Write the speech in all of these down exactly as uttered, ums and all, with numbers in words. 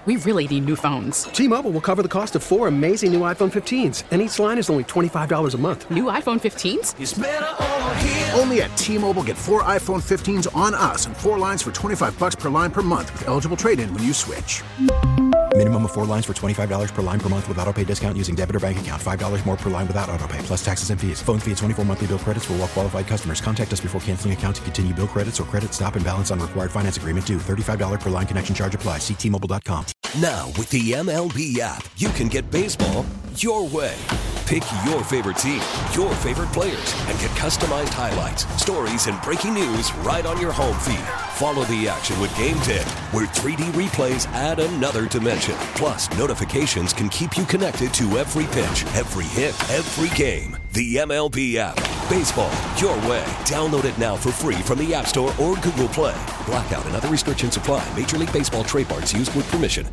We really need new phones. T-Mobile will cover the cost of four amazing new iPhone fifteens, and each line is only twenty-five dollars a month. New iPhone fifteens? It's better over here. Only at T-Mobile, get four iPhone fifteens on us and four lines for twenty-five dollars per line per month with eligible trade-in when you switch. Minimum of four lines for twenty-five dollars per line per month with autopay discount using debit or bank account. five dollars more per line without autopay, plus taxes and fees. Phone fee at twenty-four monthly bill credits for well-qualified customers. Contact us before canceling account to continue bill credits or credit stop and balance on required finance agreement due. thirty-five dollars per line connection charge applies. See T Mobile dot com. Now, with the M L B app, you can get baseball your way. Pick your favorite team, your favorite players, and get customized highlights, stories, and breaking news right on your home feed. Follow the action with Game Day, where three D replays add another dimension. Plus, notifications can keep you connected to every pitch, every hit, every game. The M L B app. Baseball your way. Download it now for free from the App Store or Google Play. Blackout and other restrictions apply. Major League Baseball trademarks used with permission.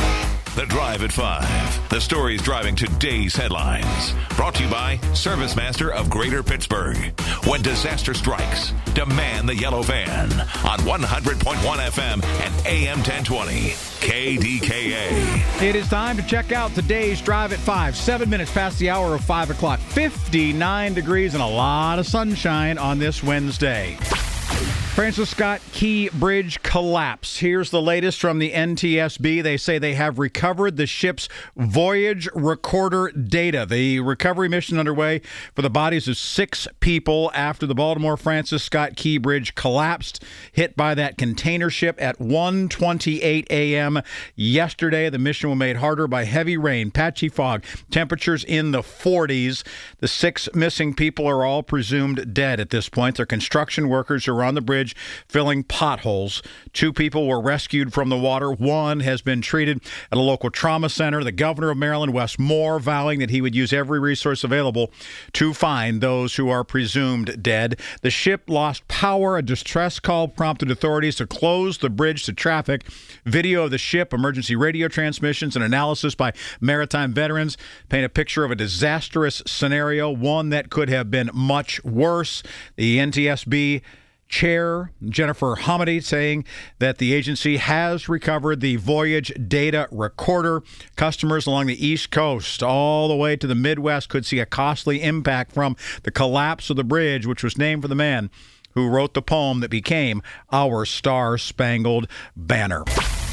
The Drive at five. The stories driving today's headlines. Brought to you by ServiceMaster of Greater Pittsburgh. When disaster strikes, demand the yellow van on one hundred point one F M and A M ten twenty. K D K A. It is time to check out today's Drive at five. Seven minutes past the hour of five o'clock. fifty-nine degrees and a lot of sunshine on this Wednesday. Francis Scott Key Bridge collapse. Here's the latest from the N T S B. They say they have recovered the ship's voyage recorder data. The recovery mission underway for the bodies of six people after the Baltimore Francis Scott Key Bridge collapsed, hit by that container ship at one twenty-eight a.m. yesterday. The mission was made harder by heavy rain, patchy fog, temperatures in the forties. The six missing people are all presumed dead at this point. They're construction workers who are on the bridge filling potholes. Two people were rescued from the water. One has been treated at a local trauma center. The governor of Maryland, Wes Moore, vowing that he would use every resource available to find those who are presumed dead. The ship lost power. A distress call prompted authorities to close the bridge to traffic. Video of the ship, emergency radio transmissions, and analysis by maritime veterans paint a picture of a disastrous scenario, one that could have been much worse. The N T S B Chair Jennifer Hamady saying that the agency has recovered the voyage data recorder. Customers along the East Coast all the way to the Midwest could see a costly impact from the collapse of the bridge, which was named for the man who wrote the poem that became our Star-Spangled Banner.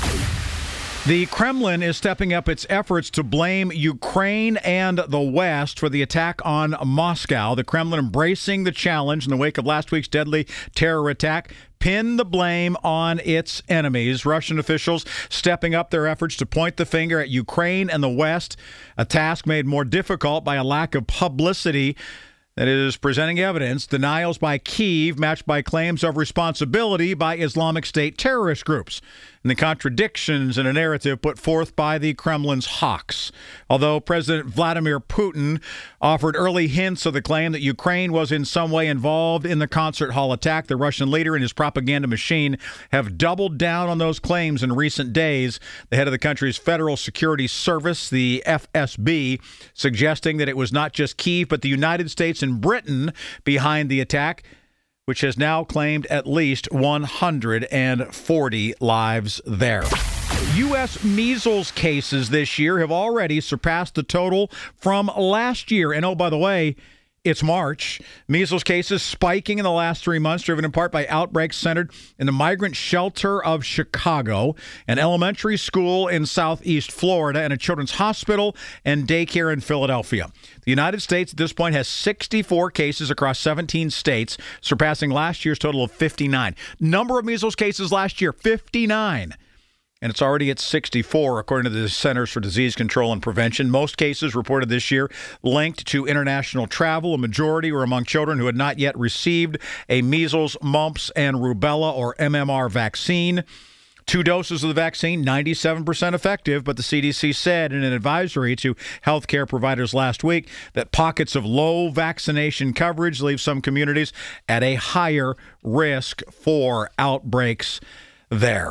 The Kremlin is stepping up its efforts to blame Ukraine and the West for the attack on Moscow. The Kremlin, embracing the challenge in the wake of last week's deadly terror attack, pinned the blame on its enemies. Russian officials stepping up their efforts to point the finger at Ukraine and the West, a task made more difficult by a lack of publicity that is presenting evidence. Denials by Kyiv matched by claims of responsibility by Islamic State terrorist groups, and the contradictions in a narrative put forth by the Kremlin's hawks. Although President Vladimir Putin offered early hints of the claim that Ukraine was in some way involved in the concert hall attack, the Russian leader and his propaganda machine have doubled down on those claims in recent days. The head of the country's Federal Security Service, the F S B, suggesting that it was not just Kyiv but the United States and Britain behind the attack, which has now claimed at least one hundred forty lives there. U S measles cases this year have already surpassed the total from last year. And oh, by the way, it's March. Measles cases spiking in the last three months, driven in part by outbreaks centered in the migrant shelter of Chicago, an elementary school in southeast Florida, and a children's hospital and daycare in Philadelphia. The United States at this point has sixty-four cases across seventeen states, surpassing last year's total of fifty-nine. Number of measles cases last year, fifty-nine. And it's already at sixty-four, according to the Centers for Disease Control and Prevention. Most cases reported this year linked to international travel. A majority were among children who had not yet received a measles, mumps, and rubella, or M M R vaccine. Two doses of the vaccine, ninety-seven percent effective, but the C D C said in an advisory to healthcare providers last week that pockets of low vaccination coverage leave some communities at a higher risk for outbreaks there.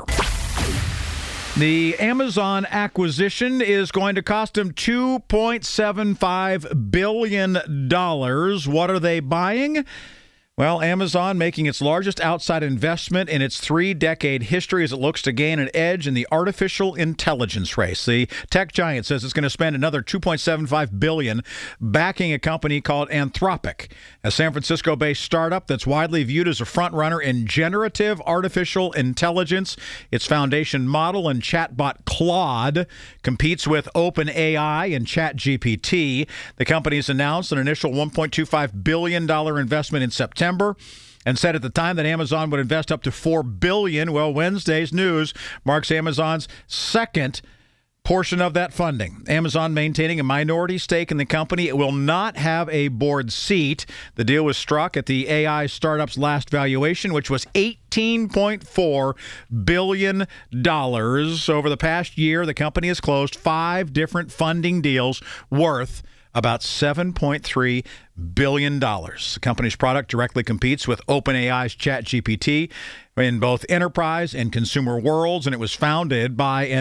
The Amazon acquisition is going to cost them two point seven five billion dollars. What are they buying? Well, Amazon making its largest outside investment in its three-decade history as it looks to gain an edge in the artificial intelligence race. The tech giant says it's going to spend another two point seven five billion dollars backing a company called Anthropic, a San Francisco-based startup that's widely viewed as a front-runner in generative artificial intelligence. Its foundation model and chatbot Claude competes with OpenAI and ChatGPT. The company's announced an initial one point two five billion dollars investment in September. And said at the time that Amazon would invest up to four billion dollars. Well, Wednesday's news marks Amazon's second portion of that funding. Amazon maintaining a minority stake in the company. It will not have a board seat. The deal was struck at the A I startup's last valuation, which was eighteen point four billion dollars. Over the past year, the company has closed five different funding deals worth about seven point three billion dollars. The company's product directly competes with OpenAI's ChatGPT in both enterprise and consumer worlds, and it was founded by an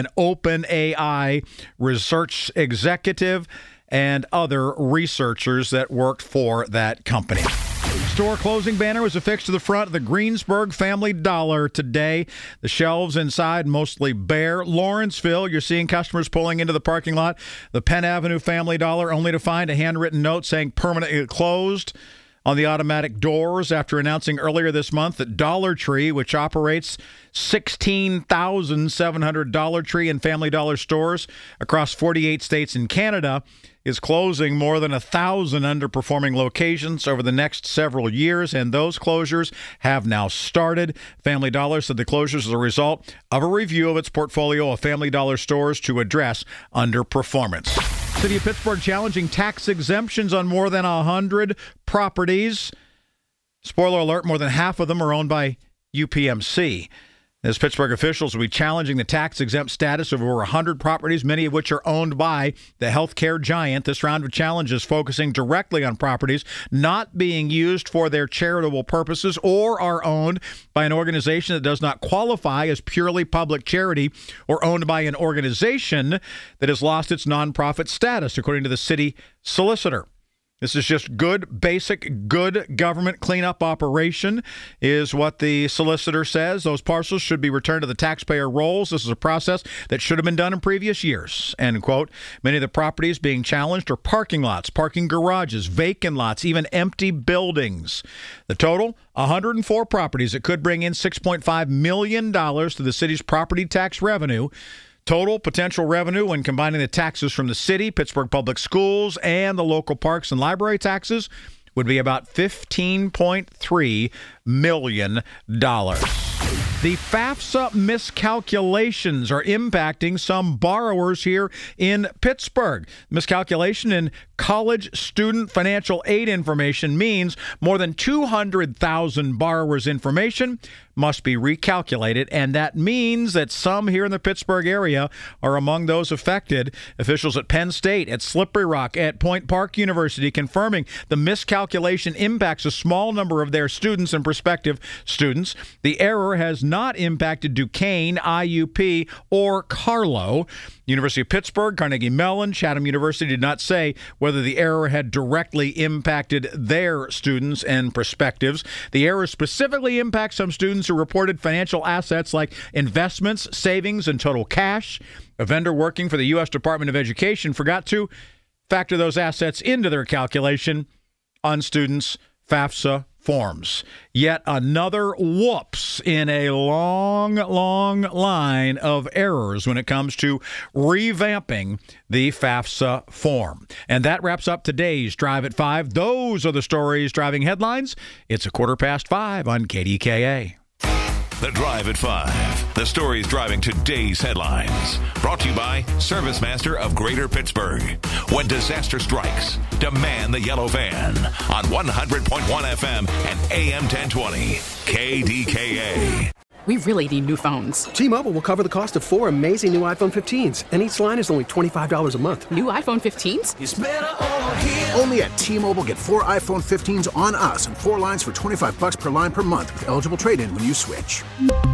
OpenAI research executive and other researchers that worked for that company. Store closing banner was affixed to the front of the Greensburg Family Dollar today. The shelves inside mostly bare. Lawrenceville, you're seeing customers pulling into the parking lot. The Penn Avenue Family Dollar, only to find a handwritten note saying permanently closed on the automatic doors after announcing earlier this month that Dollar Tree, which operates sixteen thousand seven hundred Dollar Tree and Family Dollar stores across forty-eight states and Canada, is closing more than a thousand underperforming locations over the next several years, and those closures have now started. Family Dollar said the closures are a result of a review of its portfolio of Family Dollar stores to address underperformance. City of Pittsburgh challenging tax exemptions on more than one hundred properties. Spoiler alert, more than half of them are owned by U P M C. As Pittsburgh officials will be challenging the tax-exempt status of over one hundred properties, many of which are owned by the healthcare giant. This round of challenges focusing directly on properties not being used for their charitable purposes or are owned by an organization that does not qualify as purely public charity or owned by an organization that has lost its nonprofit status, according to the city solicitor. This is just good, basic, good government cleanup operation is what the solicitor says. Those parcels should be returned to the taxpayer rolls. This is a process that should have been done in previous years, end quote. Many of the properties being challenged are parking lots, parking garages, vacant lots, even empty buildings. The total, one hundred four properties that could bring in six point five million dollars to the city's property tax revenue. Total potential revenue when combining the taxes from the city, Pittsburgh Public Schools, and the local parks and library taxes would be about fifteen point three million dollars. The FAFSA miscalculations are impacting some borrowers here in Pittsburgh. Miscalculation in college student financial aid information means more than two hundred thousand borrowers' information must be recalculated, and that means that some here in the Pittsburgh area are among those affected. Officials at Penn State, at Slippery Rock, at Point Park University confirming the miscalculation impacts a small number of their students and prospective students. The error has not impacted Duquesne, I U P, or Carlo. University of Pittsburgh, Carnegie Mellon, Chatham University did not say whether the error had directly impacted their students and prospectives. The error specifically impacts some students who reported financial assets like investments, savings, and total cash. A vendor working for the U S Department of Education forgot to factor those assets into their calculation on students' FAFSA forms. Yet another whoops in a long, long line of errors when it comes to revamping the FAFSA form. And that wraps up today's Drive at five. Those are the stories driving headlines. It's a quarter past five on K D K A. The Drive at five. The stories driving today's headlines. Brought to you by Service Master of Greater Pittsburgh. When disaster strikes, demand the yellow van on one hundred point one F M and A M ten twenty. K D K A. We really need new phones. T-Mobile will cover the cost of four amazing new iPhone fifteens, and each line is only twenty-five dollars a month. New iPhone fifteens? It's better over here. Only at T-Mobile, get four iPhone fifteens on us and four lines for twenty-five bucks per line per month with eligible trade-in when you switch.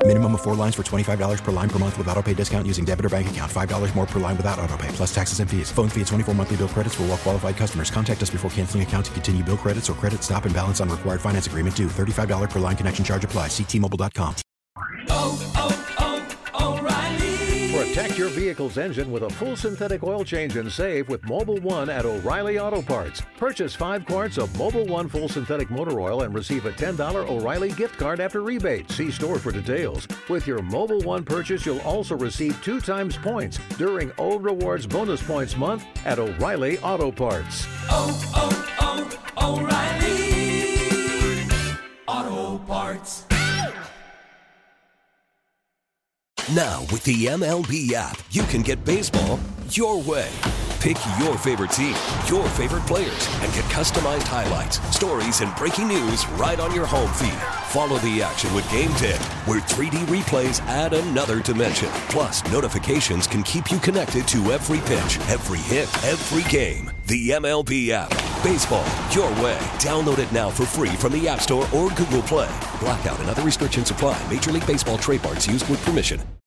Minimum of four lines for twenty-five dollars per line per month with autopay discount using debit or bank account. five dollars more per line without autopay, plus taxes and fees. Phone fee at twenty-four monthly bill credits for well qualified customers. Contact us before canceling account to continue bill credits or credit stop and balance on required finance agreement due. thirty-five dollars per line connection charge applies. See T Mobile dot com. Oh, oh, oh, O'Reilly. Protect your vehicle's engine with a full synthetic oil change and save with Mobil one at O'Reilly Auto Parts. Purchase five quarts of Mobil one full synthetic motor oil and receive a ten dollars O'Reilly gift card after rebate. See store for details. With your Mobil one purchase, you'll also receive two times points during O Rewards Bonus Points Month at O'Reilly Auto Parts. Oh, oh, oh, O'Reilly Auto Parts. Now, with the M L B app, you can get baseball your way. Pick your favorite team, your favorite players, and get customized highlights, stories, and breaking news right on your home feed. Follow the action with Game ten, where three D replays add another dimension. Plus, notifications can keep you connected to every pitch, every hit, every game. The M L B app. Baseball your way. Download it now for free from the App Store or Google Play. Blackout and other restrictions apply. Major League Baseball trademarks used with permission.